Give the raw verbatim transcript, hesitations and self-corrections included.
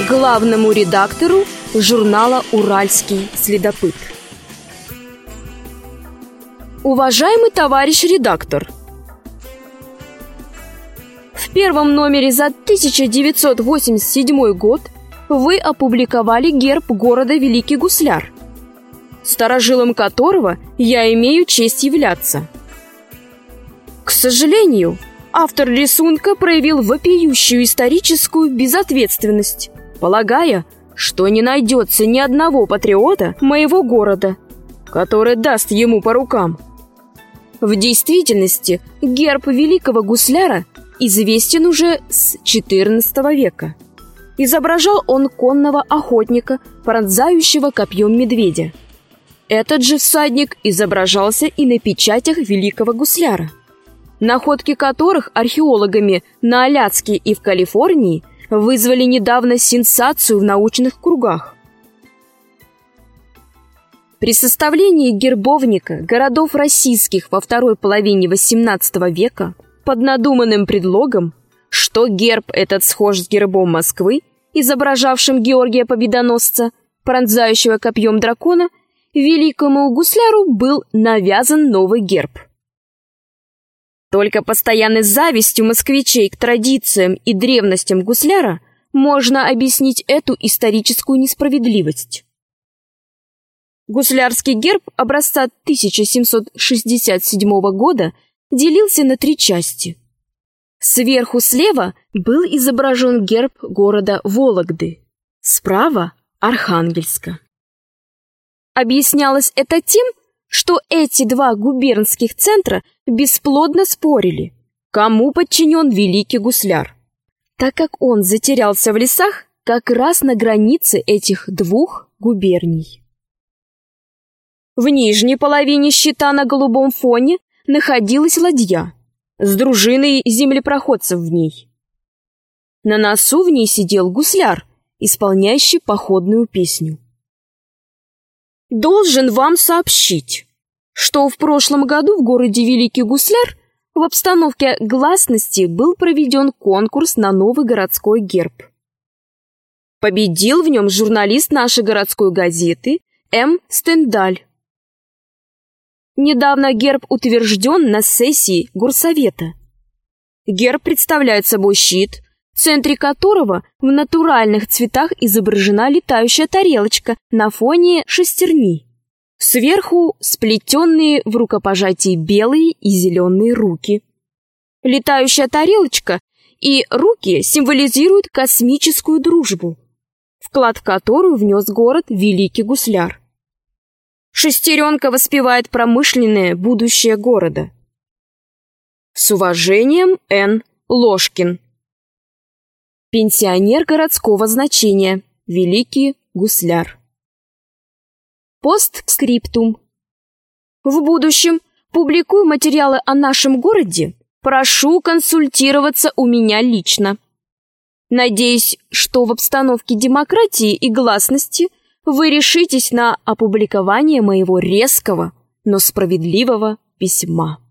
главному редактору журнала «Уральский следопыт». Уважаемый товарищ редактор, в первом номере за тысяча девятьсот восемьдесят седьмой год вы опубликовали герб города Великий Гусляр, старожилом которого я имею честь являться. К сожалению, автор рисунка проявил вопиющую историческую безответственность, полагая, что не найдется ни одного патриота моего города, который даст ему по рукам. В действительности, герб Великого Гусляра известен уже с четырнадцатого века. Изображал он конного охотника, пронзающего копьем медведя. Этот же всадник изображался и на печатях Великого Гусляра, находки которых археологами на Аляске и в Калифорнии вызвали недавно сенсацию в научных кругах. При составлении гербовника городов российских во второй половине восемнадцатого века под надуманным предлогом, что герб этот схож с гербом Москвы, изображавшим Георгия Победоносца, пронзающего копьем дракона, Великому Гусляру был навязан новый герб. Только постоянной завистью москвичей к традициям и древностям гусляра можно объяснить эту историческую несправедливость. Гуслярский герб образца тысяча семьсот шестьдесят седьмого года делился на три части. Сверху слева был изображен герб города Вологды, справа – Архангельска. Объяснялось это тем, что эти два губернских центра бесплодно спорили, кому подчинен Великий Гусляр, так как он затерялся в лесах как раз на границе этих двух губерний. В нижней половине щита на голубом фоне находилась ладья с дружиной землепроходцев в ней. На носу в ней сидел гусляр, исполняющий походную песню. Должен вам сообщить, что в прошлом году в городе Великий Гусляр в обстановке гласности был проведен конкурс на новый городской герб. Победил в нем журналист нашей городской газеты М. Стендаль. Недавно герб утвержден на сессии горсовета. Герб представляет собой щит, в центре которого в натуральных цветах изображена летающая тарелочка на фоне шестерни. Сверху сплетенные в рукопожатии белые и зеленые руки. Летающая тарелочка и руки символизируют космическую дружбу, вклад в которую внес город Великий Гусляр. Шестеренка воспевает промышленное будущее города. С уважением, Н. Ложкин. Пенсионер городского значения. Великий Гусляр. Постскриптум. В будущем публикую материалы о нашем городе. Прошу консультироваться у меня лично. Надеюсь, что в обстановке демократии и гласности вы решитесь на опубликование моего резкого, но справедливого письма.